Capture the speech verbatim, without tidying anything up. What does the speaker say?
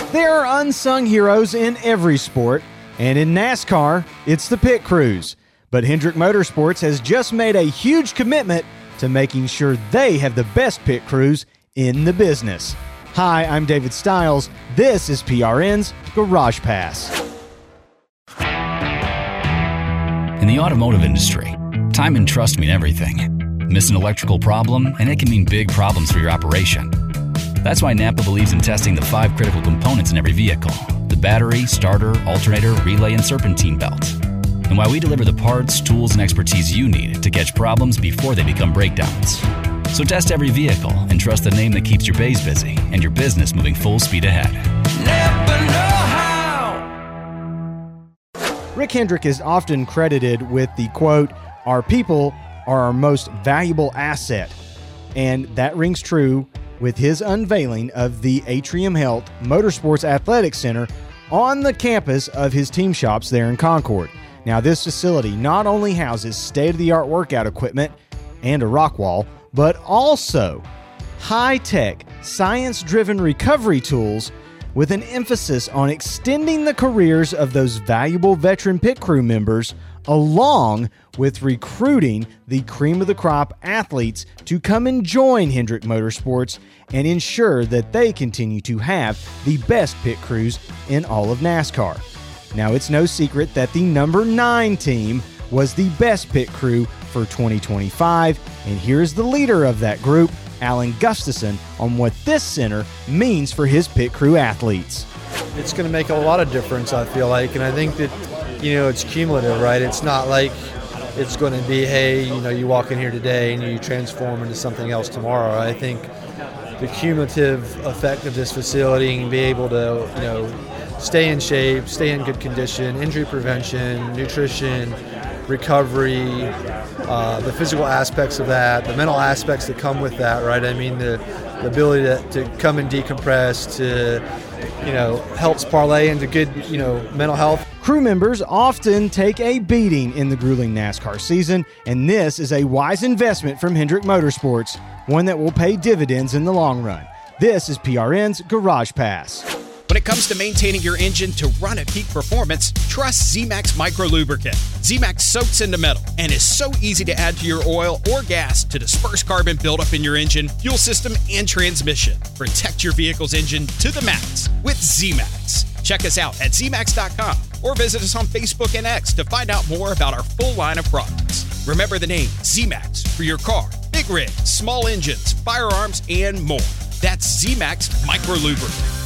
There are unsung heroes in every sport, and in NASCAR, it's the pit crews. But Hendrick Motorsports has just made a huge commitment to making sure they have the best pit crews in the business. Hi, I'm David Stiles. This is P R N's Garage Pass. In the automotive industry, time and trust mean everything. Miss an electrical problem, and it can mean big problems for your operation. That's why Napa believes in testing the five critical components in every vehicle: the battery, starter, alternator, relay, and serpentine belt. And why we deliver the parts, tools, and expertise you need to catch problems before they become breakdowns. So test every vehicle and trust the name that keeps your bays busy and your business moving full speed ahead. Napa know-how. Rick Hendrick is often credited with the quote, "Our people are our most valuable asset." And that rings true with his unveiling of the Atrium Health Motorsports Athletic Center on the campus of his team shops there in Concord. Now, this facility not only houses state-of-the-art workout equipment and a rock wall, but also high-tech, science-driven recovery tools with an emphasis on extending the careers of those valuable veteran pit crew members, along with recruiting the cream of the crop athletes to come and join Hendrick Motorsports and ensure that they continue to have the best pit crews in all of NASCAR. Now, it's no secret that the number nine team was the best pit crew for twenty twenty-five, and here's the leader of that group, Alan Gustafson, on what this center means for his pit crew athletes. It's going to make a lot of difference, I feel like, and I think that, you know, it's cumulative, right? It's not like it's going to be, hey, you know, you walk in here today and you transform into something else tomorrow. I think the cumulative effect of this facility and be able to, you know, stay in shape, stay in good condition, injury prevention, nutrition, recovery, uh, the physical aspects of that, the mental aspects that come with that, right? I mean, the, the ability to, to come and decompress, to, you know, helps parlay into good, you know, mental health. Crew members often take a beating in the grueling NASCAR season, and this is a wise investment from Hendrick Motorsports, one that will pay dividends in the long run. This is P R N's Garage Pass. When it comes to maintaining your engine to run at peak performance, trust Z-Max Micro Lubricant. Z-Max soaks into metal and is so easy to add to your oil or gas to disperse carbon buildup in your engine, fuel system, and transmission. Protect your vehicle's engine to the max with Z-Max. Check us out at Z max dot com or visit us on Facebook and X to find out more about our full line of products. Remember the name Z-Max for your car, big rigs, small engines, firearms, and more. That's Z-Max Micro Lubricant.